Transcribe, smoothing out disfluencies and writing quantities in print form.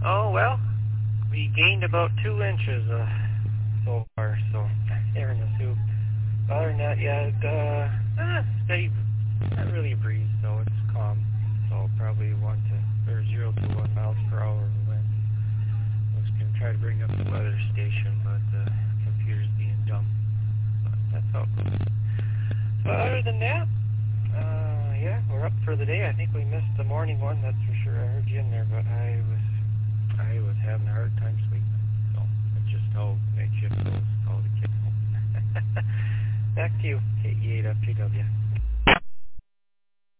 Oh, well, we gained about 2 inches so far, so there in the soup. Other than that, yeah, steady, not really a breeze, so it's calm. So probably 0 to 1 miles per hour wind. I was going to try to bring up the weather station, but the computer's being dumb. But that's how it goes. So other than that, yeah, we're up for the day. I think we missed the morning one, that's for sure. I heard you in there, but I was having a hard time sleeping. So that's just how night shift goes, how the kids home. Back to you, KE8FGW.